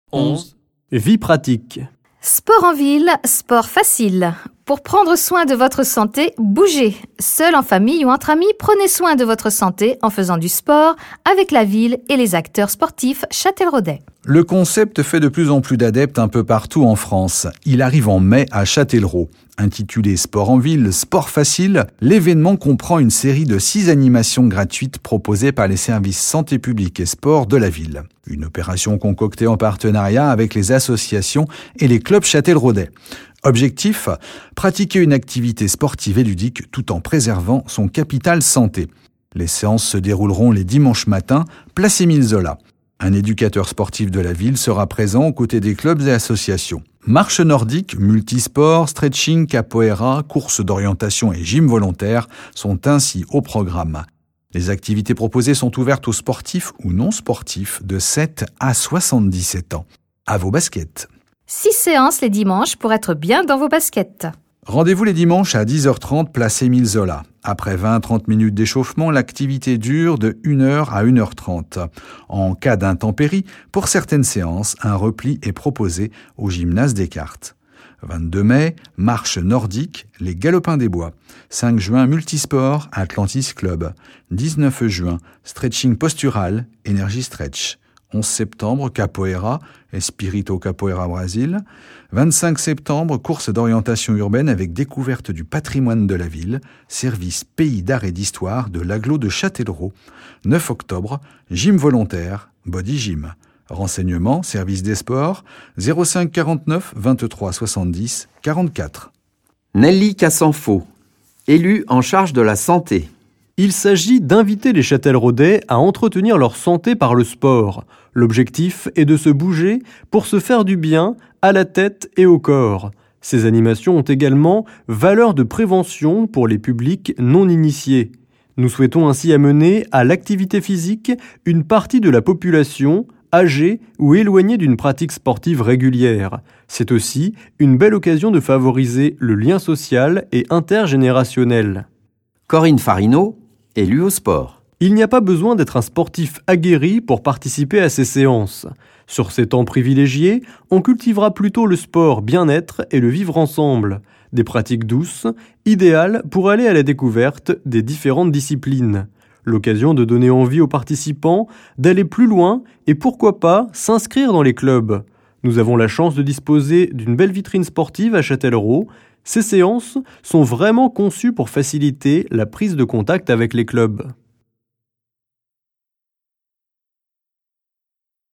11. Vie pratique. Sport en ville, sport facile. Pour prendre soin de votre santé, bougez. Seul, en famille ou entre amis, prenez soin de votre santé en faisant du sport avec la ville et les acteurs sportifs châtelleraudais. Le concept fait de plus en plus d'adeptes un peu partout en France. Il arrive en mai à Châtellerault. Intitulé Sport en ville, sport facile, l'événement comprend une série de 6 animations gratuites proposées par les services santé publique et sport de la ville. Une opération concoctée en partenariat avec les associations et les clubs châtelleraudais. Objectif, pratiquer une activité sportive et ludique tout en préservant son capital santé. Les séances se dérouleront les dimanches matins, place Émile Zola. Un éducateur sportif de la ville sera présent aux côtés des clubs et associations. Marche nordique, multisport, stretching, capoeira, courses d'orientation et gym volontaire sont ainsi au programme. Les activités proposées sont ouvertes aux sportifs ou non sportifs de 7 à 77 ans. À vos baskets. 6 séances les dimanches pour être bien dans vos baskets. Rendez-vous les dimanches à 10h30, place Émile Zola. Après 20-30 minutes d'échauffement, l'activité dure de 1h à 1h30. En cas d'intempérie, pour certaines séances, un repli est proposé au gymnase Descartes. 22 mai, marche nordique, les Galopins des Bois. 5 juin, multisport, Atlantis Club. 19 juin, stretching postural, Energy Stretch. 11 septembre, capoeira, Espírito Capoeira Brasil. 25 septembre, course d'orientation urbaine avec découverte du patrimoine de la ville, service pays d'art et d'histoire de l'agglo de Châtellerault. 9 octobre, gym volontaire, body gym. Renseignements, service des sports, 05 49 23 70 44. Nelly Cassanfo, élue en charge de la santé. Il s'agit d'inviter les Châtelleraudais à entretenir leur santé par le sport. L'objectif est de se bouger pour se faire du bien à la tête et au corps. Ces animations ont également valeur de prévention pour les publics non initiés. Nous souhaitons ainsi amener à l'activité physique une partie de la population âgée ou éloignée d'une pratique sportive régulière. C'est aussi une belle occasion de favoriser le lien social et intergénérationnel. Corinne Farino, élue au sport. Il n'y a pas besoin d'être un sportif aguerri pour participer à ces séances. Sur ces temps privilégiés, on cultivera plutôt le sport bien-être et le vivre ensemble. Des pratiques douces, idéales pour aller à la découverte des différentes disciplines. L'occasion de donner envie aux participants d'aller plus loin et pourquoi pas s'inscrire dans les clubs. Nous avons la chance de disposer d'une belle vitrine sportive à Châtellerault. Ces séances sont vraiment conçues pour faciliter la prise de contact avec les clubs.